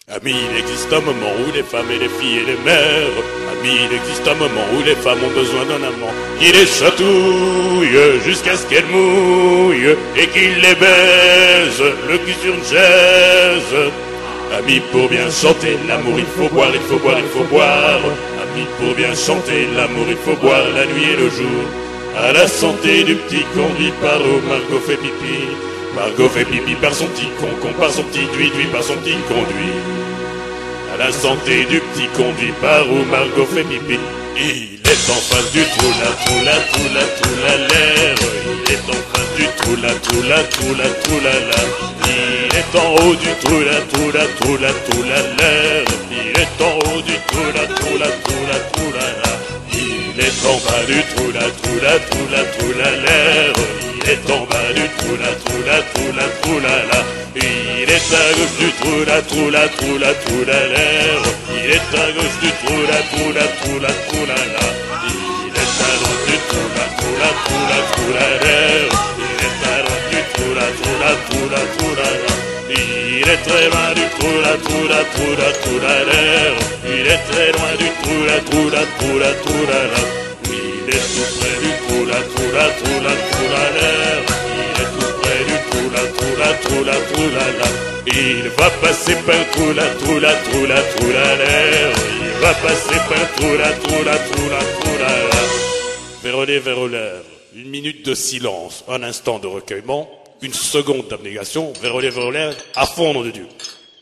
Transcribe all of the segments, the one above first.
Ami, il existe un moment où les femmes et les filles et les mères. Ami, il existe un moment où les femmes ont besoin d'un amant qui les chatouille jusqu'à ce qu'elles mouillent et qu'il les baise, le cul sur une chaise. Ami, pour bien chanter l'amour il faut boire, il faut boire, il faut boire. Ami, pour bien chanter l'amour il faut boire la nuit et le jour. À la santé du petit conduit par où Margot fait pipi. Margot fait pipi par son petit con, par son petit duit, par son petit conduit. À la santé du petit conduit par où Margot fait pipi. Il est en face du trou la l'air. Il est en face du trou la la. Il est en haut du trou la l'air. Il est en haut du trou la la. Il est en bas du trou la l'air. Il est en bas du trou la la. Il est à gauche du trou la l'air. Il est à gauche du trou la la. Il est à droite du trou la l'air. Il est à droite du trou la la. Il est très loin du trou la l'air. Il est très loin du trou la la. Il est tout près du trou la l'air. Il est tout près du trou la la. Il va passer par le trou la l'air. Il va passer par le trou la la. Vérolé, une minute de silence, un instant de recueillement, une seconde d'abnégation. Vérolé, à fond, nom de Dieu.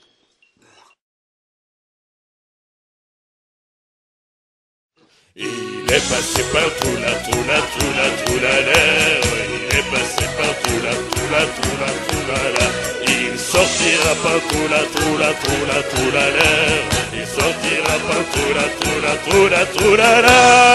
Il est passé par le trou la l'air. Il est passé par le trou la. Il sortira par le trou la l'air. Il sortira par le trou la la.